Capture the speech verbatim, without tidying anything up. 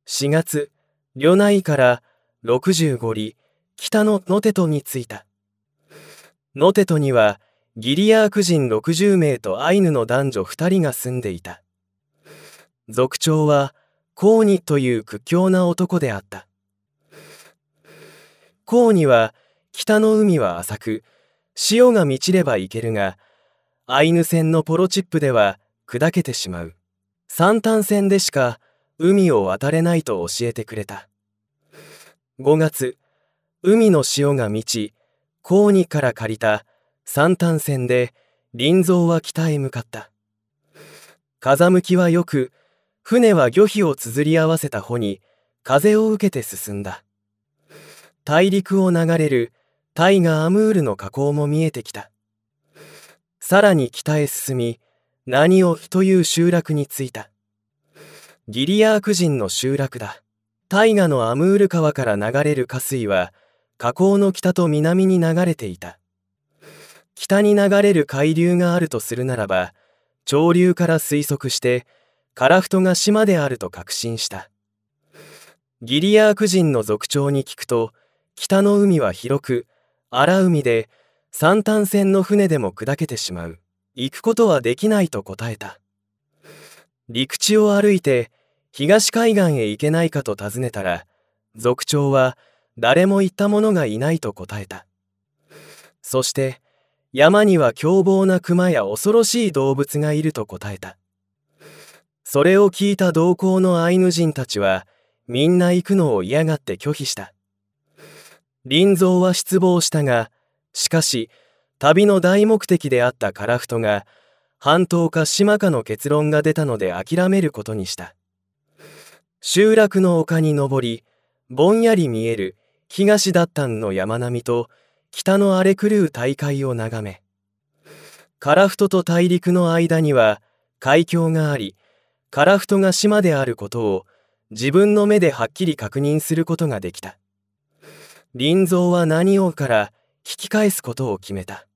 しがつ、旅内からろくじゅうご里、北のノテトに着いた。ノテトには、ギリアーク人ろくじゅう名とアイヌの男女ふたりが住んでいた。族長は、コーニという屈強な男であった。コーニは、北の海は浅く、潮が満ちれば行けるが、アイヌ船のポロチップでは砕けてしまう。三反船でしか海を渡れないと教えてくれた。ごがつ、海の潮が満ち、コーニから借りた三反船で林蔵は北へ向かった。風向きはよく、船は魚皮を綴り合わせた帆に風を受けて進んだ。大陸を流れるタイガ・アムールの河口も見えてきた。さらに北へ進み、ナニオという集落に着いた。ギリアーク人の集落だ。タイガのアムール川から流れる河水は、河口の北と南に流れていた。北に流れる海流があるとするならば、潮流から推測して、カラフトが島であると確信した。ギリアーク人の族長に聞くと、北の海は広く、荒海で、三反船の船でも砕けてしまう。行くことはできないと答えた。陸地を歩いて、東海岸へ行けないかと尋ねたら、族長は誰も行った者がいないと答えた。そして、山には凶暴な熊や恐ろしい動物がいると答えた。それを聞いた同行のアイヌ人たちは、みんな行くのを嫌がって拒否した。林蔵は失望したが、しかし、旅の大目的であったカラフトが、半島か島かの結論が出たので諦めることにした。集落の丘に登り、ぼんやり見える東ダッタンの山並みと北の荒れ狂う大海を眺め、カラフトと大陸の間には海峡があり、カラフトが島であることを自分の目ではっきり確認することができた。林蔵はナニオから引き返すことを決めた。